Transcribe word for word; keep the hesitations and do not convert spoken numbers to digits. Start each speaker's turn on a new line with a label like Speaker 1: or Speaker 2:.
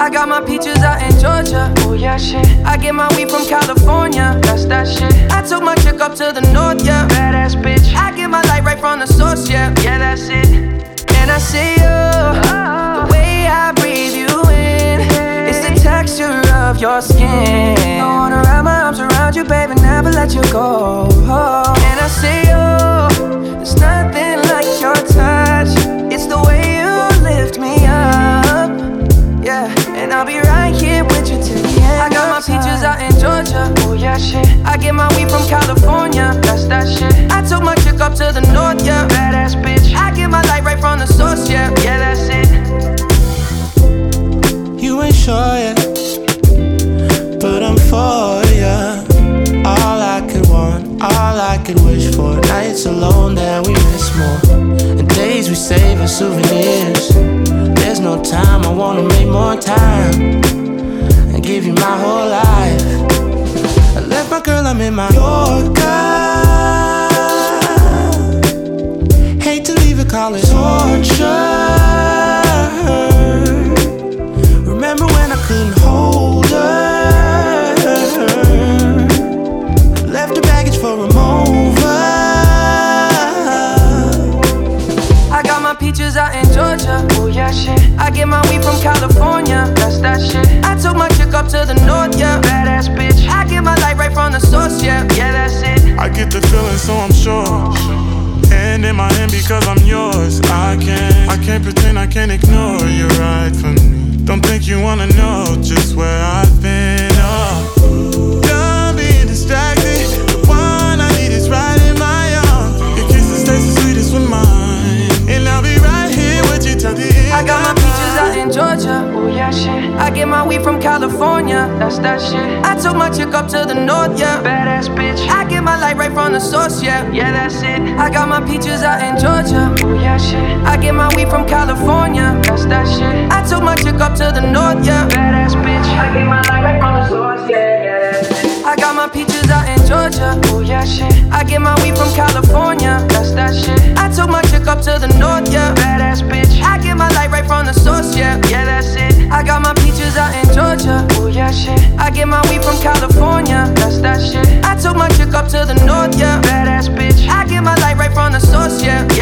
Speaker 1: I got my peaches out in Georgia. Oh yeah, shit. I get my weed from California. That's that shit. I took my chick up to the north, yeah. Badass bitch. I get my light right from the source, yeah. Yeah, that's it. And I see you, oh. The way I breathe you in, hey. It's the texture of your skin. I wanna wrap my arms around you, baby, never let you go. Oh. And I see you, there's nothing like your touch. It's the way you lift me up, yeah. And I'll be right here with you till the end. I got my peaches out in Georgia. Oh yeah, shit. I get my weed from California. That's that shit. I took my chick up to the north, yeah. Badass bitch. I get my light right from the source, yeah. Yeah, that's it.
Speaker 2: You ain't sure yet, but I'm for ya. All I could want, all I could wish for. Nights alone that we miss more, and days we save as souvenirs. There's no time, I wanna make more time and give you my whole life. I left my girl, I'm in my Yorker. Hate to leave it, call it torture. Remember when I couldn't hold her? Left the baggage for a mover.
Speaker 1: I got my peaches out in Georgia. Oh yeah, shit. I get my weed from California. That's that shit. I took my chick up to the north, yeah. Badass bitch. I get my light right from the source, yeah. Yeah, that's it.
Speaker 3: I get the feeling, so I'm sure. And in my hand because I'm yours. I can't, I can't pretend, I can't ignore you right from me. Don't think you wanna know just where I've been. Oh, done being distracted. The one I need is right in my arms. Your kisses taste the sweetest with mine, and I'll be right here with you till the end.
Speaker 1: I got my peaches out in Georgia. Oh yeah, shit. I get my weed from California. That's that shit. I took my chick up to the north, yeah. Badass bitch. I get my light right from the source, yeah. Yeah, that's it. I got my peaches out in Georgia. Oh yeah, shit. I get my weed from California. That's that shit. I took my chick up to the north, yeah. Badass bitch. I get my light right from the source, yeah. Yeah, that's it. I got my peaches out in Georgia. Oh yeah, shit. I get my weed from California. That's that shit. I took my chick up to the north, yeah. Badass bitch. I get my light right from the source, yeah. Yeah, that's it. I got my peaches out in Georgia. Oh yeah, shit. I get my weed from California. That's that shit. I took my chick up to the north, yeah. Badass bitch. I get my light right from the source, yeah.